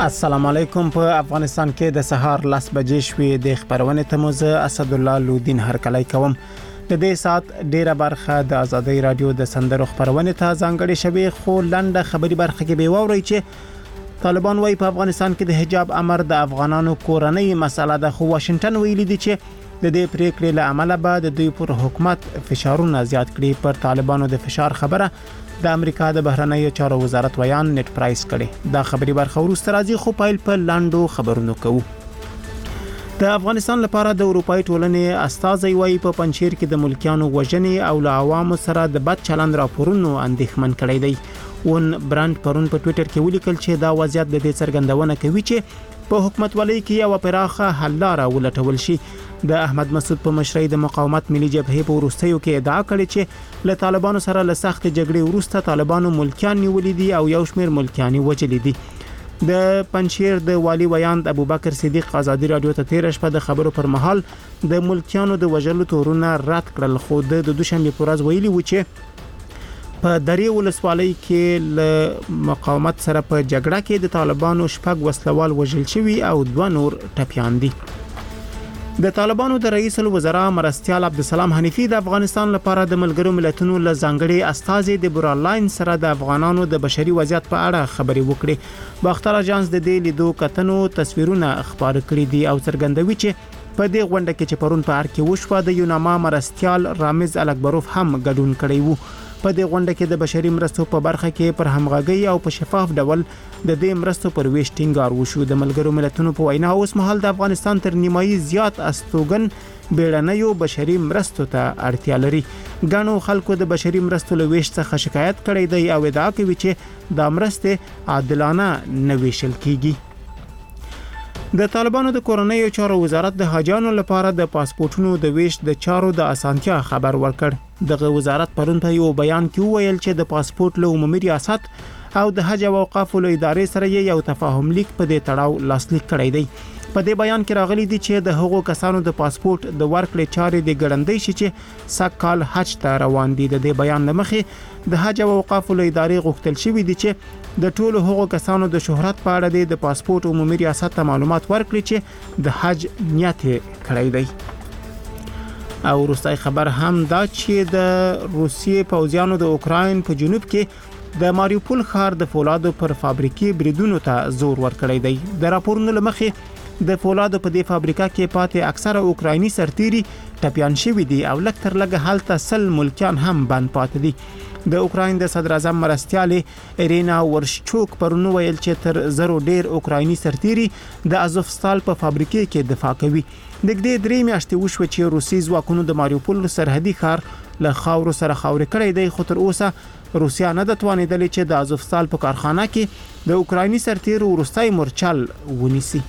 السلام علیکم. په افغانستان کې د سهار 10 بجې شوې د خبرونه تموزه اسد الله لودین هرکلی کوم. د دې سات ډیره برخه د آزادۍ رادیو د سندرو خبرونه ته ځانګړې شوی، خو لنډه خبري برخه کې به ووري چې طالبان وايي په افغانستان کې د حجاب امر د افغانانو کورنۍ مسله ده، خو واشنگټن ویلي دی چې د دې پریکړې له عمله به د دوی پر حکومت فشارونه زیات کړي. پر طالبانو د فشار خبره د امریکا د بهرنیو چارو وزارت ویان نت پرایس کړي. دا خبري برخه ورسته راځي، خو پایل په لاندو خبرونو کوو. د افغانستان لپاره د اروپאי ټولنې استازي وايي په پنځیر کې د ملکیانو وژنې او له عوامو سره د بد چلند راپورونو اندېښمن کړي دی. ون برانډ پرون په ټوئیټر کې ولیکل چې دا وضعیت د دې څرګندونه کوي چې په حکومت ولۍ کې یو پراخه حل لاره ولټول شي. د احمد مسعود په مشرۍ د مقاومت ملي جبهې په وروستیو کې ادعا کړې چې له طالبانو سره له سخت جګړې وروسته طالبانو ملکیان نیولې دي او یو شمېر ملکیان وژلي دي. د پنځیر د والی ویاند ابوبکر صدیق آزادي رادیو ته تیر شپه د خبرو پر مهال د ملکیانو د وژلو تورونه رد کړل، خو د دوشنبه پر ورځ ویلي و چې په درې ولسوالۍ کې له مقاومت سره په جګړه کې د طالبانو شپږ وسلوال وژل شوي او 2 نور ټپيان دي. د طالبانو د رئیس الوزرا مرستیال عبدالسلام حنیفی د افغانستان لپاره د ملګرو ملتونو له ځانګړي استازي د براللاین سره د افغانانو د بشري وضعیت په اړه خبري وکړي. باختر اژانس د دې لیدو کتنو تصویرونه خبر کړي دي او څرګندوي چې په دې غونډه کې چې پرون په ار کې وشوه د یوناما مرستیال رامز الکبروف هم ګډون کړی وو. په دې غونډه کې د بشري مرستو په برخه کې پر همغږي او په شفاف ډول د دې مرستو پر ویش ټینګار وشو. د ملګرو ملتونو په وینا اوس مهال د افغانستان تر نیمایي زیات استوګن بیړنیو بشري مرستو ته اړتیا لري. ګڼو خلکو د بشري مرستو له ویش څخه شکایت کړی دی او ادعا کوي چې دا مرستې عادلانه نه ویشل کیږي. د طالبانو د کورنیو چارو وزارت د حاجیانو لپاره د پاسپورتونو د ویش د چارو د اسانتیا خبر ورکړ. دغه وزارت پرون په یو بیان کې ویل چې د پاسپورت له عمومي ریاست او د حج او اوقاف له ادارې سره یو تفاهم لیک په دې تړاو لاسلیک کړی دی. په دې بیان کې راغلي دي چې د هغو کسانو د پاسپورت د ورکړې چارې د ګړندۍ شي چې سکهال حج ته روان دي. د دې بیان لمخې د حج او اوقاف له ادارې غوښتل شوی دي چې د ټولو هغو کسانو د شهرت په اړه د پاسپورت عمومي ریاست ته معلومات ورکړي چې د حج نیت کړی دی. او وروستۍ خبر هم دا چې د روسیې پوځیانو د اوکراین په جنوب کې د ماریوپول ښار د فولادو پر فابریکې بریدونو ته زور ورکړی دی. د راپورونو لمخې د فولادو په دې فابریکه کې پاتې اکثره اوکرایني سرتیري ټپيان شوي دي او لږ تر لږه حالت 100 ملکیان هم بند پاتې دي. د اوکراین د صدر اعظم مرستیال ایرینا ورشچوک پرون ویل چې تر 0 ډیر اوکرایني سرتیري د ازوفستال په فابریکه کې دفاع کوي. دغه 3 میاشتې وشو چې روسي ځواکونو د ماریوپول سرحدي ښار له خاورو سره خاورې کړی دی، خو تر اوسه روسیا نه د توانیدلې چې د ازوفستال په کارخانه کې د اوکرایني سرتیرو وروستۍ مورچل ونیسي.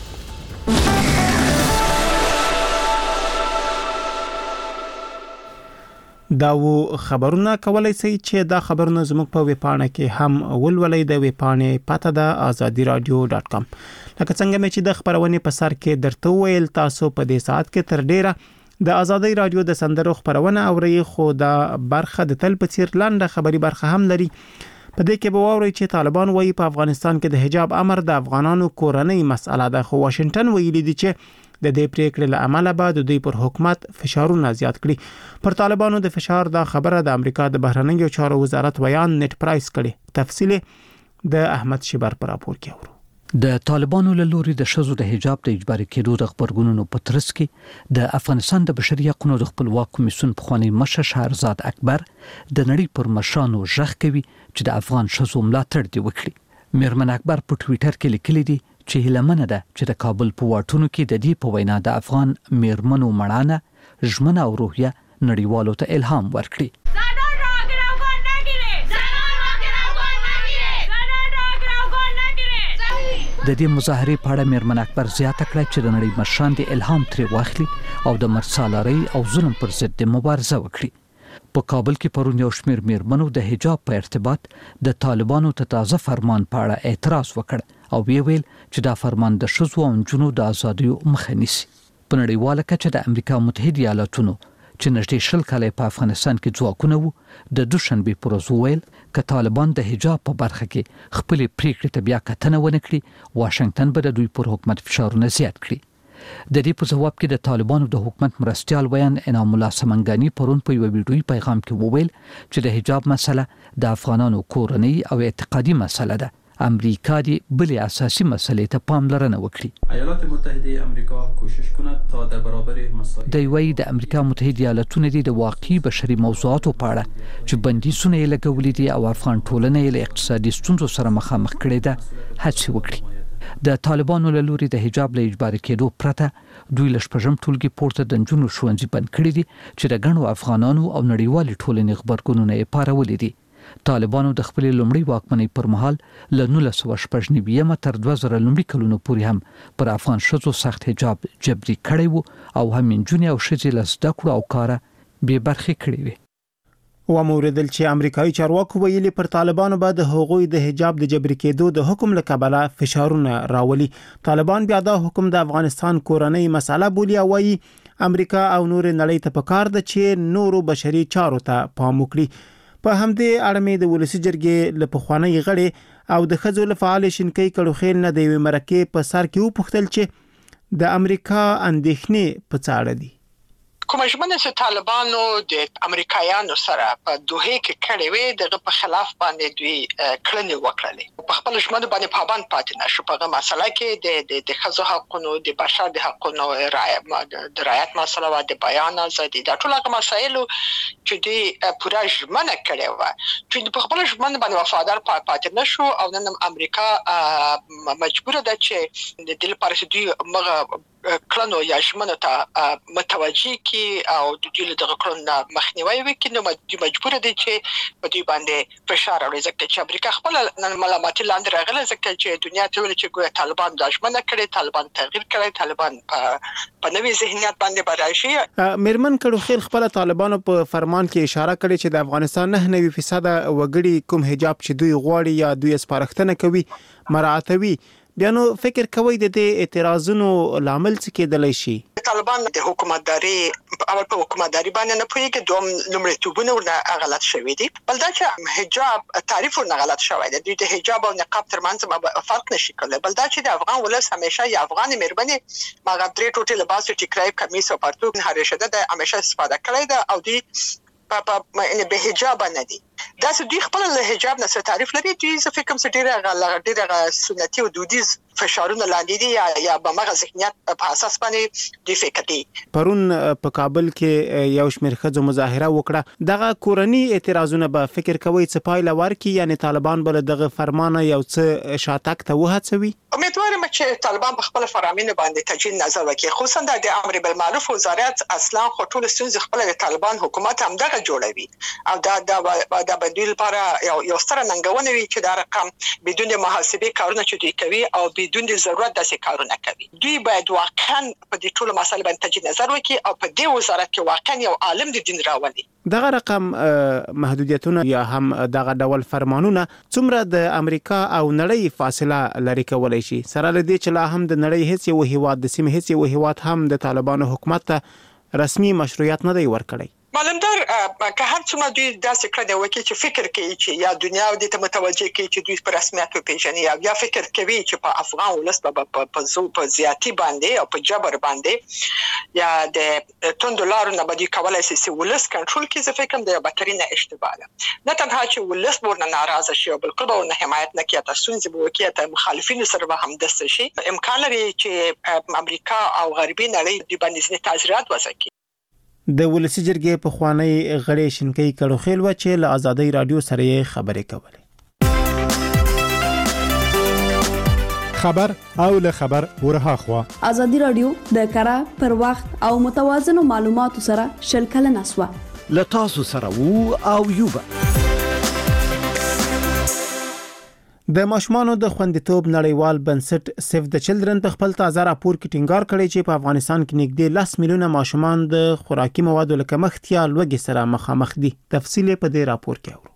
دا و خبرونه کولای شي چې دا خبرونه زموږ په ویبپاڼه کې هم ولولئ. د ویبپاڼې پته د azadiradio.com. لکه څنګه چې د خبرونه په سر کې درته ویل، تاسو په دې ساعت کې تر ډیره د آزادۍ رادیو د سندرو خبرونه اورئ، خو دا برخه د تل په څیر لاندې خبري برخه هم لري. په دې کې به ووري چې طالبان وايي په افغانستان کې د حجاب امر د افغانانو کورنۍ مسله ده، خو واشنگټن ویلي دی چې د دې پریکړې له عمله به د دوی پر حکومت فشارونه زیات کړي. پر طالبانو د فشار دا خبره د امریکا د بهرنیو چارو وزارت ویان نت پرایس کړي. تفصیل د احمد شبر پر راپور کې اورو. د طالبانو له لوري د شذو د حجاب د اجباري کېدو د خبرګونونو په ترڅ کې د افغانستان د بشري حقوقو د خپلواک کمیسیون پخوانی مشر شهرزاد اکبر د نړۍ پر مشرانو ژغ کوي چې د افغان شذو ملاتړ دی وکړي. میرمن اکبر په ټوئیټر کې لیکلي دي چې هیلمنه ده چې د کابل په واټونو کې د دې په وینا د افغان میرمنو مړانه، ژمنه او روحیه نړیوالو ته الهام ورکړي. د دې مظاهرې په اړه میرمن اکبر زیاته کړه چې د نړۍ مشران د الهام ترې واخلي او د مرسالارۍ او ظلم پر ضد مبارزه وکړي. په کابل کې پرون یو شمېر میرمنو د حجاب په ارتباط د طالبانو ته تازه فرمان په اړه اعتراض وکړ او ویل چې دا فرمان د ښځو او نجونو د ازادیو مخه نیسي. په نړیواله کچه د امریکا متحده ایالاتونو چې نږدې 20 کاله په افغانستان کې ځواکونه وو د دوشنبه پر ورځ ویل ک طالبان د حجاب په برخه کې خپل پریکړې ته بیا کتنه ونه کړي واشنگټن به د دوی پر حکومت فشارونه زیات کړي. د دې په جواب کې د طالبانو د حکومت مرستيال ویان انعام الله سمنګانی پرون په یو ویډیوي پیغام کې وویل چې د حجاب مسله د افغانانو کورنۍ او اعتقادي مسله ده. امریکا دی بل اساسي مسلې ته پاملرنه وکړي. ایالات متحده آمریکا کوشش کند تا در برابر مسائل د وی د امریکا متحده ایالاتونو د واقعي بشري موضوعاتو په اړه چې بندیزونه یې لګولې دي او افغان ټولنه یې له اقتصادي ستونزو سره مخامخ کړي ده هڅه وکړي. د طالبانو له لوري د حجاب له اجباري کېدو پرته دوی له شپږم ټولګي پورته د نجونو ښوونځي بند کړي دي چې د ګڼو افغانانو او نړیوالي ټولنې خبرګونونه یې پارولې دي. طالبانو د خپل لومړي واکمنۍ پر مهال له 1999 تر 2000 لومړي کلونو پورې هم پر افغان شذو سخت حجاب جبري کړی وو او هم نجونې او ښځې له زده کړو او کاره بې برخې کړې وي. و موردل چې امریکایي چارواکو ویلي پر طالبانو به د حقوقي د حجاب د جبري کېدو د حکم له کبله فشارونه راولي. طالبان بیا دا حکم د افغانستان کورنۍ مسله بولي او وايي امریکا او نور نړۍ ته پکار ده چې نورو بشري چارو ته پام وکړي. په همدې اړه مې د ولسی جرګې له پخوانۍ غړي او د خځو له فعال شینکۍ کړوخیل نه د یوې مرکې په سر کې وپوښتل چې د امریکا اندېښنې په څه اړه دي. کومه ژمنه چې طالبانو د امریکایانو سره په دوحه کې کړې وې دغه په خلاف باندې دوی کړنې وکړلې. په خپل ژمنه باندې پابند پاتې نشو. په هغه مسله کې د خځو حقونو د بشر د حقونو رعایت مسله او د بیان ازادي دا ټول هغه مسایل چې دوی پوره ژمنه کړې و چې په خپل ژمنه باندې وفادار پاتې نشو او نن امریکا مجبور ده چې د دې لپاره چې دوی مغه کلنو یا ژمنو ته متوجي کی او د دې دغه کلن مخنیوي وکړي نو مجبور دي چې په دې باندې فشار راوړي ځکه چې امریکا خپل ملامت لاندې راغله ځکه چې دنیا ته ویل چې ګویا طالبان د ژمنه کړي طالبان تغییر کړي طالبان په نوې ذهنیت باندې براشي. میرمن کړو خیل خپل طالبانو په فرمان کې اشاره کړې چې د افغانستان 9% وګړي کوم حجاب چې دوی غواړي یا دوی سپارښتنه کوي مراعاتوي. بیا نو فکر کوي د دې اعتراضونو لامل څه کېدلی شي؟ طالبان د حکومتداري په حکومتداري باندې نه پوهیږي دوم لومړیتوبونه ورنه غلط شوی دي. بل دا چې حجاب تعریف ورنه غلط شوی دی. د حجاب او نقاب ترمنځ فرق نشي کولای. بل دا چې د افغان ولس همیشه یا افغان مېرمنې ماغه درې ټوټې لباس ټیکرای کمیس او پرتوګ هرشده د همیشه استفاده کړی ده او دی په به حجاب نه دي. دا چې دوی خپل له حجاب نه تعریف لري دوی څه فکر کوم چې ډیره سنتي او دودیز فشارونه لاندې دي یا به مغه ذهنیت په اساس باندې دوی فکر دي. پرون په کابل کې یو شمېر خځو مظاهره وکړه. دغه کورنی اعتراضونه به فکر کوي چې پایله ورکړي یعنی طالبان بل دغه فرمانه یو څه شاتک ته وهڅوي. امیدوارم چې طالبان په خپل فرامینه باندې تجدید نظر وکړي خصوصا د امر بالمعروف وزارت اصلا خطول ستونزې خپل د طالبان حکومت هم دغه جوړوي او دا بدیل لپاره یو ستر ننګونه وي چې دا رقم بدون محاسبه کارونه چې دوی کوي او بدون ضرورت داسې کارونه کوي. دوی باید واقعا په دې ټول مسایل باندې تجدید نظر وکړي او په دې وزارت کې واقعا یو عالم د دین راولي. دغه رقم محدودیتونه یا هم دغه ډول فرمانونه څومره د امریکا او نړۍ فاصله لري کولای شي سره لدی چې لا هم د نړۍ هیڅ یو هیواد د سیمې هیڅ یو هیواد هم د طالبانو حکومت ته رسمي مشروعیت نه دی ورکړی. معلومدار که هر څومره دوی داسې کړنې وکړي چې فکر کوي چې یا دنیا دې ته متوجه کوي چې دوی په رسمیت وپیژني یا فکر کوي چې په افغان ولس په زیاتی باندې او په جبر باندې یا د $10 نه بدی کولای شي چې ولس کنټرول کړي. زه فکر کوم دا بدترینه اشتباه ده. نه تنها چې ولس ورنه ناراضه شي او بلکې ورنه حمایت نه کوي تاسو څنګه به وکړي ته مخالفین سره به هم دسته شي. امکان لري چې امریکا او غربي نړۍ د باندې تعزیرات وسکي. د ولسی جرګې په خوانی غړې شینکۍ کړوخیل و چې له آزادۍ رادیو سره خبرې کولې. خبر او له خبر ورها خوا آزادۍ رادیو د کارا پر وخت او متوازن معلوماتو سره شلکل نسوه له تاسو سره وو او یوبا د ماشومانو د خوندیتوب نړیوال بنسټ سیف د چلډرن په خپل تازه راپور کې ټینګار کړی چې په افغانستان کې نږدې 10 میلیونه ماشومان د خوراکي موادو له کمښت یا لوږې سره مخامخ دي. تفصیل په دې راپور کې اورو.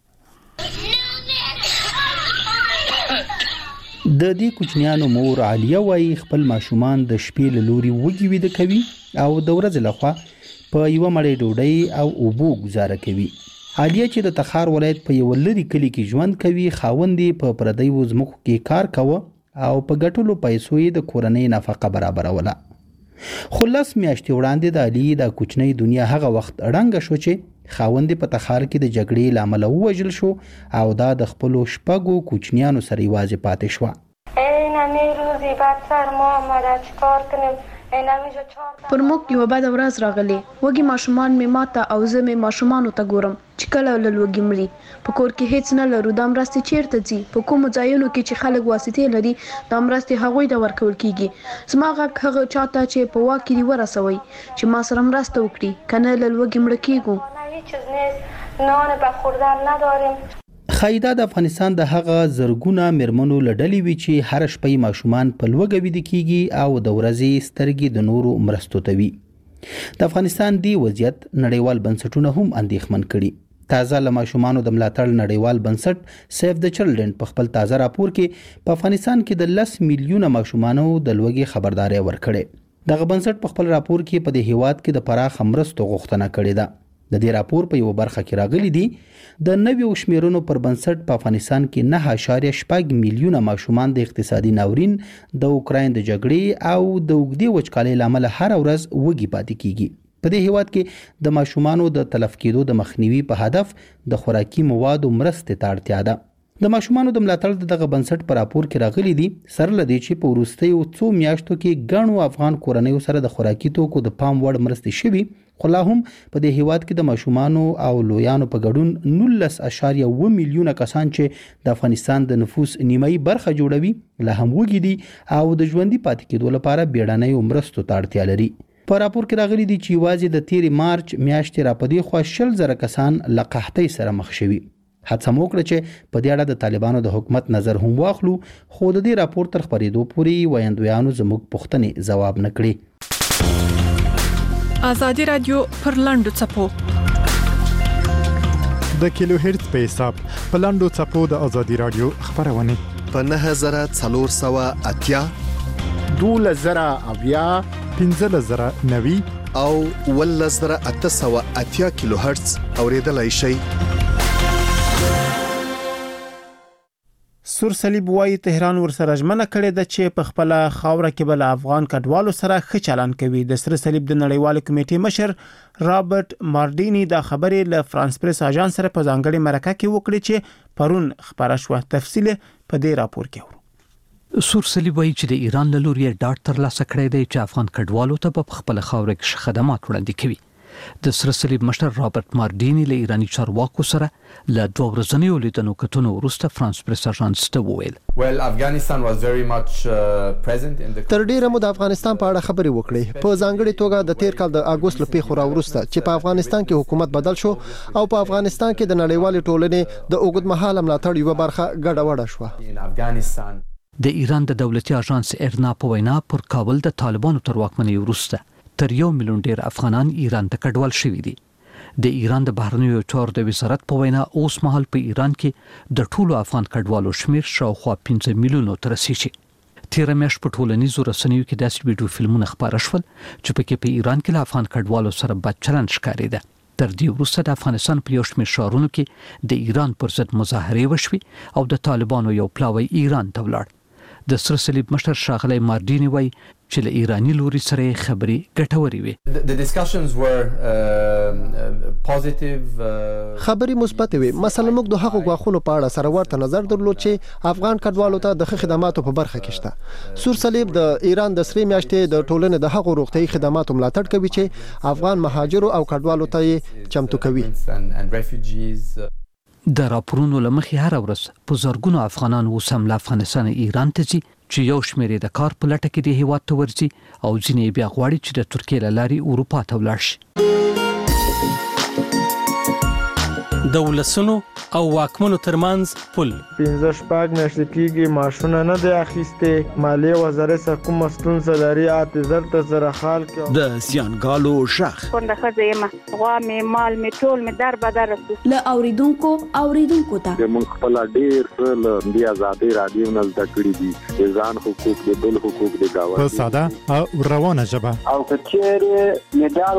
د دې کوچنیانو مور عالیه وايي خپل ماشومان د شپې له لوري وږي ویده کوي او د ورځې لخوا په یو مړۍ ډوډۍ او اوبو گزاره کوي. عالیه چې د تخار ولایت په یو لري کلی کې ژوند کوي، خاوندې په پردیو ځمکو کې کار کوه او په ګټلو پیسو یې د کورنۍ نفقه برابروله. خو 10 میاشتې وړاندې د علي د کوچنۍ دنیا هغه وخت ړنګه شو چې خاوندې په تخار کې د جګړې له امله ووژل شو او دا د خپلو 6 کوچنیانو سره یوازې پاتې شوه. پر موږ یو بد ورځ راغلی، وږي ماشومان مې ماته او زه مې ماشومانو ته ګورم چې کله له لوږې مري. په کور کې هیڅ نه لرو. دا مرستې چیرته ځي؟ په کومو ځایونو کې چې خلک واسطې لري دا مرستې هغوی ته ورکول کیږي. زما غږ هغه چاته چې په واک کې ورسوي چې ما سره مرسته وکړي، کنه له لوږې مړه کیږو. خایدا د افغانستان د هغه زرګونه میرمنو لړلې وی چې هر شپه ماشومان په لوږه ویده کیږي او د ورځې سترګې د نورو مرستو ته وي. د افغانستان دی وضعیت نړیوال بنسټونه هم اندېښمن کړي. تازه له ماشومانو د ملاتړ نړیوال بنسټ سیف د چلډرن په خپل تازه راپور کې په افغانستان کې د 10 میلیونه ماشومانو د لوږې خبرداري ورکړې. دغه بنسټ په خپل راپور کې په دې هیواد کې د پراخ مرستو غوښتنه کړې ده. د دې راپور په یو برخه کې راغلي دي د نویو شمیرونو پر بنسټ په افغانستان کې 9.6 میلیونه ماشومان د اقتصادي ناورین، د اوکراین د جګړې او د اوږدې وچکالۍ لامل هر ورځ وږي پاتې کیږي. په دې هیواد کې د ماشومانو د تلف کېدو د مخنیوي په هدف د خوراکي موادو مرستې ته اړتیا ده. د ماشومانو د ملاتړ دغه بنسټ په راپور کې راغلي دي سره لدی چې په وروستیو 2 میاشتو کې ګڼو افغان کورنیو سره د خوراکي توکو د پام وړ مرستې شوي، خو لا هم په دې هیواد کې د ماشومانو او لویانو په ګډون 19.1 میلیونه کسان چې د افغانستان د نفوس نیمایي برخه جوړوي لا هم وږي دي او د ژوندۍ پاتې کېدو لپاره بیړنۍ مرستو ته اړتیا لري. په راپور کې راغلي دي چې یوازې د 13 مارچ میاشتې راپدې خوا 20,000 کسان له قحطۍ سره مخ شوي. هڅه مو وکړه چې په دې اړه د طالبانو د حکومت نظر هم واخلو، خو د دې راپور تر خبرېدو پورې ویاندویانو زموږ پوښتنې ځواب نه کړي. ازادي رادیو پر لاندو چپو د کیلو هرتز په حساب په لاندو چپو د ازادي رادیو خبرونه په 9480 12,000 15,090 او 1880 کیلو هرتز اوریدلای شئ. سور صلیب وايي تهران ورسره ژمنه کړې ده چې په خپل خاوره کې بل افغان کډوالو سره ښه چلند کوي. د سر صلیب د نړیوال کمیټې مشر رابرټ ماردینی دا خبرې له فرانس پریس اژانس سره په ځانګړي مرکه کې وکړي چې پرون خبره شوه. تفصیل په دې راپور کې ورو. سور صلیب وايي چې د ایران له لوري ډاټ تر لاسه کړی دی چې افغان کډوالو ته په خپل خاوره کې خدمات وړاندې کوي. د سر صلیب مشر رابرټ ماردینی له ایرانی چارواکو سره له 2 ورځنیو لیدنو کتنو وروسته فرانس پریس اژانس ته وویل تر ډیره مو د افغانستان په اړه خبرې وکړې، په ځانګړي توګه د تیر کال د اګوست له پیښو راوروسته چې په افغانستان کې حکومت بدل شو او په افغانستان کې د نړیوال ټولنې د اوږدمهاله ملاتړ یو برخه ګډوډه شوه. د ایران د دولتي اژانس ارنا په وینا پر کابل د طالبانو تر واکمنۍ وروسته تر 1 میلیون ډیر افغانان ایران ته کډوال شوي دي. د ایران د بهرنیو چارو د وزارت په وینا اوس مهال په ایران کې د ټولو افغان کډوالو شمیر شاوخوا 15 میلیونو ته رسیږي. تیر میاشت په ټولنیزو رسنیو کې داسې ویډیو فلمونه خپاره شول چې پکې په ایران کې له افغان کډوالو سره بد چلند ښکارېده. تر دې وروسته د افغانستان په یو شمېر ښارونو کې د ایران پر ضد مظاهرې وشوې او د طالبانو یو پلاوی ایران ته ولاړ. د سر صلیب مشر ښاغلی ماردینی وایي چې له ایرانی لوري سره خبرې ګټورې وي. خبرې مثبت وي. مثلا موږ د هغو غواخونو په اړه سره ورته نظر درلود چې افغان کډوالو ته د خدماتو په برخه کې شته. سور صلیب د ایران د سری میاشتې د ټولنې د هغو روغتیايي خدماتو ملاتړ کوي چې افغان مهاجرو او کډوالو ته چمتو کوي. د راپورونو لمخې هر ورځ په زرګونو افغانان وسم له افغانستان ایران ته ځي چې یو شمېر د کار په لټه کې د هیواد ته ورځي او ځینې بیا غواړي چې د ترکیې له لارې اروپا ته ولاړ شي. د ولسونو او واکمنو ترمنځ پل 15 میاشتې کېږي معاشونه نه دی اخیستې. مالیې وزارت کوم ستونزه لري اعتذار ته سره حال کې د زیانګالو شخ څنګه خزیمه غوا می مال می ټول می در بدر له اوریدونکو ته موږ خپل ډیر له بیا آزادي رادیو نه زده کړی دي ځان حقوق د بل حقوق د گاوه په ساده او روانه ژبه او کچېره مدار